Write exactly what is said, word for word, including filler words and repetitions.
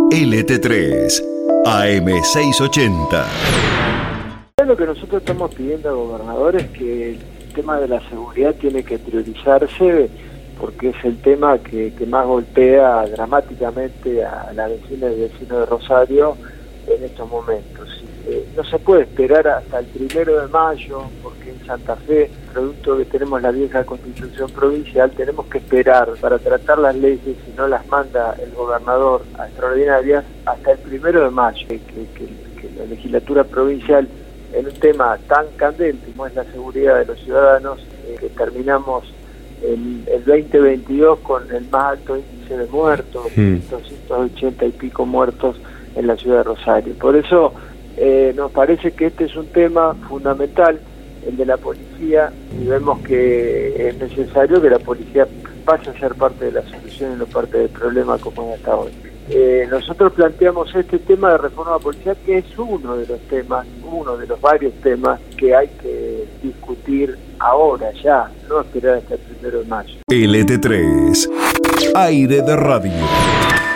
L T tres, A M seiscientos ochenta. Lo que nosotros estamos pidiendo al gobernador es que el tema de la seguridad tiene que priorizarse porque es el tema que, que más golpea dramáticamente a la vecina y vecino de Rosario en estos momentos. Eh, no se puede esperar hasta el primero de mayo, porque en Santa Fe, producto que tenemos la vieja constitución provincial, tenemos que esperar para tratar las leyes, si no las manda el gobernador a extraordinarias, hasta el primero de mayo, que, que, que la legislatura provincial, en un tema tan candente como es la seguridad de los ciudadanos, eh, que terminamos el, el veinte veintidós con el más alto índice de muertos, mm. doscientos ochenta y pico muertos en la ciudad de Rosario. Por eso eh, nos parece que este es un tema fundamental, el de la policía, y vemos que es necesario que la policía pase a ser parte de la solución y no parte del problema como es hasta hoy. Eh, nosotros planteamos este tema de reforma policial, que es uno de los temas, uno de los varios temas que hay que discutir ahora, ya, no esperar hasta el primero de mayo. L T tres, Aire de Radio.